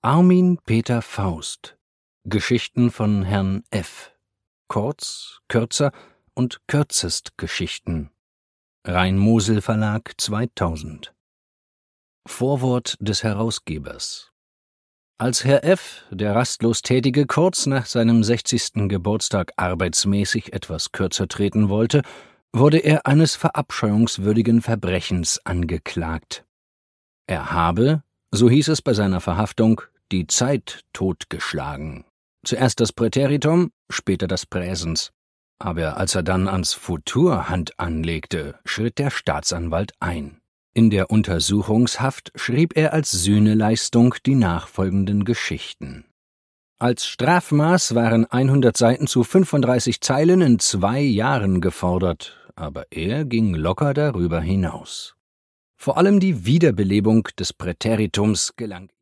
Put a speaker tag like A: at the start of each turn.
A: Armin Peter Faust. Geschichten von Herrn F. Kurz, kürzer und Kürzestgeschichten. Rhein-Mosel Verlag 2000. Vorwort des Herausgebers. Als Herr F., der rastlos Tätige, kurz nach seinem 60. Geburtstag arbeitsmäßig etwas kürzer treten wollte, wurde er eines verabscheuungswürdigen Verbrechens angeklagt. Er habe, so hieß es bei seiner Verhaftung, die Zeit totgeschlagen. Zuerst das Präteritum, später das Präsens. Aber als er dann ans Futur Hand anlegte, schritt der Staatsanwalt ein. In der Untersuchungshaft schrieb er als Sühneleistung die nachfolgenden Geschichten. Als Strafmaß waren 100 Seiten zu 35 Zeilen in 2 Jahren gefordert, aber er ging locker darüber hinaus. Vor allem die Wiederbelebung des Präteritums gelang